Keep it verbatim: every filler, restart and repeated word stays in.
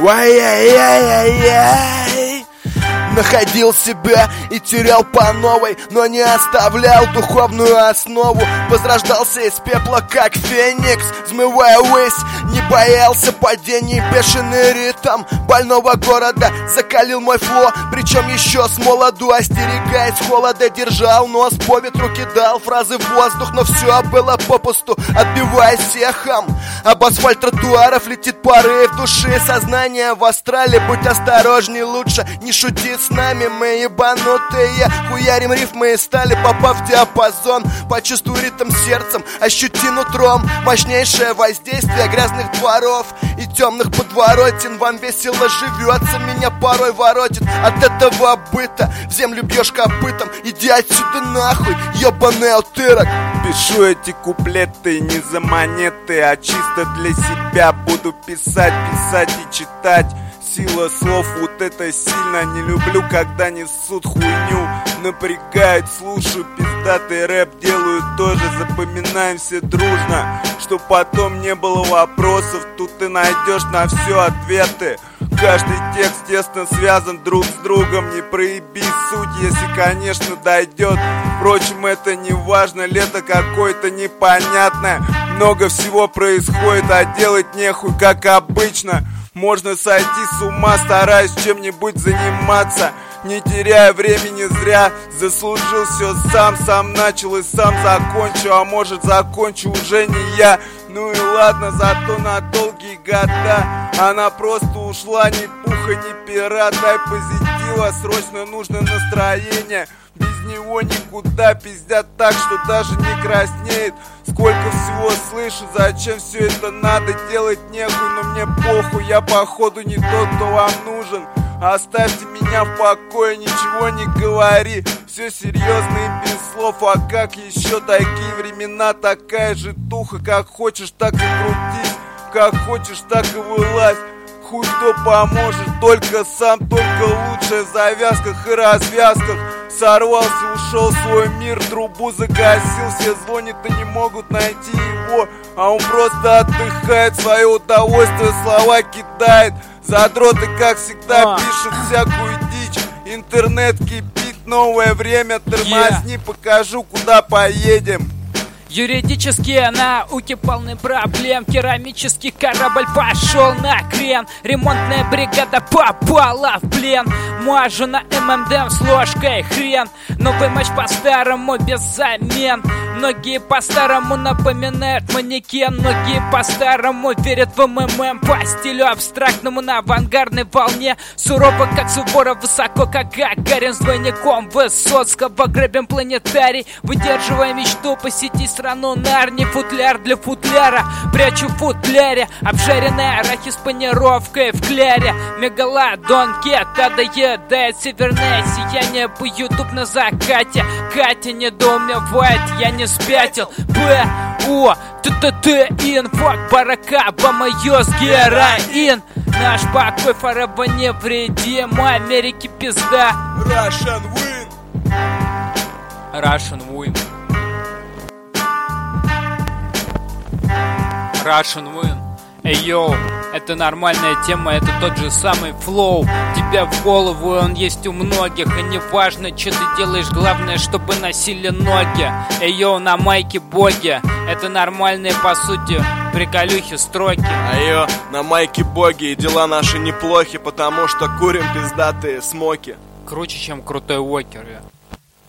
Ай-яй-яй-яй-яй. Находил себя и терял по новой, но не оставлял духовную основу. Возрождался из пепла, как феникс, взмывая ввысь. Не боялся падений, бешеный ритм больного города закалил мой фло. Причем еще с молоду, остерегаясь холода, держал нос по ветру, кидал фразы в воздух. Но все было попусту, отбиваясь эхом. Об асфальт тротуаров летит порыв души. Сознание в астрале, будь осторожней, лучше не шути с нами, мы ебанутые. Хуярим рифмы и стали, попав в диапазон. Почувствуй ритм сердцем, ощути нутром мощнейшее воздействие грязных дворов и темных подворотен. Вам весело живется, меня порой воротит от этого быта. В землю бьешь копытом, иди отсюда нахуй, ебаный утырок. Пишу эти куплеты не за монеты, а чисто для себя. Буду писать, писать и читать. Сила слов, вот это сильно. Не люблю, когда несут хуйню. Напрягает, слушаю пиздатый рэп. Делаю тоже, запоминаем все дружно, чтоб потом не было вопросов. Тут ты найдешь на все ответы. Каждый текст тесно связан друг с другом. Не проеби суть, если, конечно, дойдет. Впрочем, это не важно, лето какое-то непонятное. Много всего происходит, а делать нехуй, как обычно. Можно сойти с ума, стараясь чем-нибудь заниматься, не теряя времени зря. Заслужил все сам, сам начал и сам закончу. А может, закончу уже не я. Ну и ладно, зато на долгие года. Она просто ушла, ни пуха, ни пера. Дай позитива, срочно нужно настроение. Без него никуда, пиздят так, что даже не краснеет. Сколько всего слышу, зачем все это надо, делать нехуй. Но мне похуй, я походу не тот, кто вам нужен. Оставьте меня в покое, ничего не говори. Все серьезно и без слов, а как еще такие времена? Такая же туха, как хочешь, так и крутись. Как хочешь, так и вылазь. Хуй кто поможет, только сам, только лучшая в завязках и развязках. Сорвался, ушел в свой мир, трубу загасил. Все звонят и не могут найти его, а он просто отдыхает, свое удовольствие слова кидает. Задроты, как всегда, а. пишут всякую дичь. Интернет кипит, новое время, тормозни, yeah. покажу, куда поедем. Юридические науки полны проблем. Керамический корабль пошел на крен. Ремонтная бригада попала в плен. Мажу на эм эм дэ с ложкой хрен. Новый матч по-старому без замен. Многие по-старому напоминают манекен. Многие по-старому верят в эм эм эм. По стилю абстрактному на авангардной волне. Сурово как Суворов, высоко как Гагарин. С двойником Высоцкого гребем планетарий. Выдерживая мечту посетить страну Нарни. Футляр для футляра прячу в футляре. Обжаренный арахис с панировкой в кляре. Мегалодон кета доедает северное сияние по ютуб на закате. Катя недоумевает, я не спятил. Б, О, Т, Т, Т, инфак, барака, бамайос, героин. Наш покой фараба невредим, Америки пизда. Russian win. Russian win. Russian win. Эй, йоу, это нормальная тема, это тот же самый флоу. Тебя в голову, он есть у многих. И не важно, что ты делаешь, главное, чтобы носили ноги. Эй, йоу, на майке боги. Это нормальные, по сути, приколюхи, строки. Айо, на майке боги, и дела наши неплохи, потому что курим пиздатые смоки. Круче, чем крутой Уокер, я.